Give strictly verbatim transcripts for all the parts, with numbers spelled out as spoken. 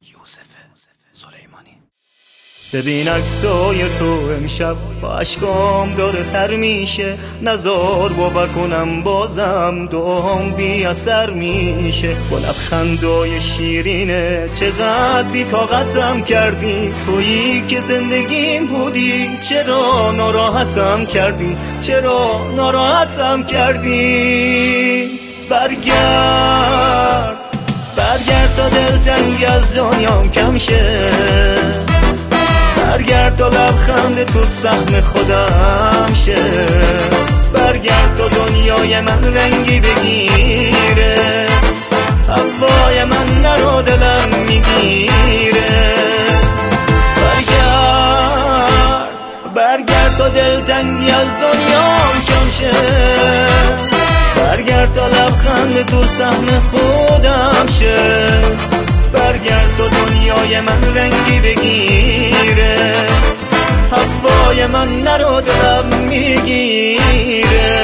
یوسف سلیمانی. ببین عکسای تو امشب با اشکام داره تر میشه، نزار باور کنم بازم دعام بی اثر میشه. با لبخندای شیرینه چقدر بی طاقتم کردی، تویی که زندگیم بودی چرا ناراحتم کردی، چرا ناراحتم کردی. برگرد برگرد تا دلتنگی از جانیام کم شه، برگرد تا لبخند تو سهم خودم شه، برگرد تا دنیای من رنگی بگیره، هوای من نرو دلم میگیره. برگرد برگرد تا دلتنگی از دنیام کم شه، برگرد تا لبخند تو سهم خودم شه، برگرد تا دنیای من رنگی بگیره، هوای من نرو دلم میگیره.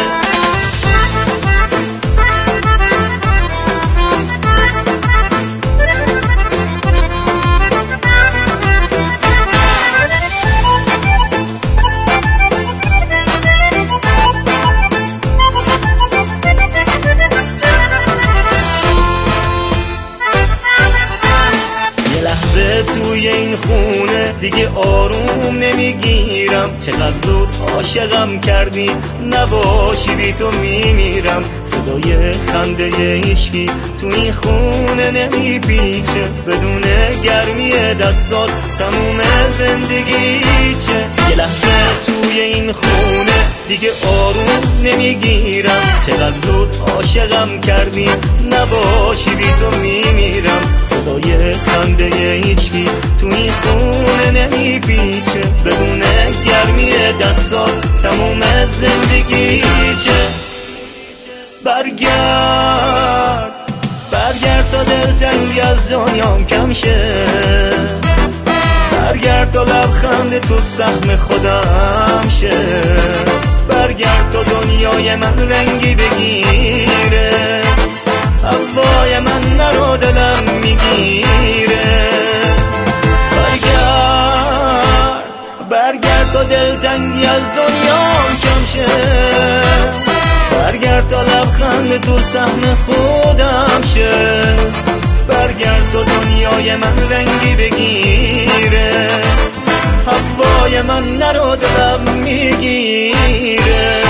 توی این خونه دیگه آروم نمیگیرم، چقدر زود عاشقم کردی نباشی بی تو میمیرم. صدای خنده عشقی تو این خونه نمیپیچه، بدون گرمی دستات تموم زندگی چه. یه لحظه توی این خونه دیگه آروم نمیگیرم، چقدر زود عاشقم کردی نباشی بی تو میمیرم. صدای خنده هیچکی تو این خونه نمیپیچه، بدون گرمی دستات تموم زندگی چه. برگرد برگرد تا دلتنگی از جانیام کم شه، برگرد تا لبخند تو سهم خودم شه، برگرد تا دنیای من رنگی بگیره، هوای من نرو دلم میگیره. برگرد برگرد تا دلتنگی از دنیام کم شه، برگرد تا لبخند تو سهم خودم شه، برگرد تا دنیای من رنگی بگیره، هوای من نرو دلم میگیره.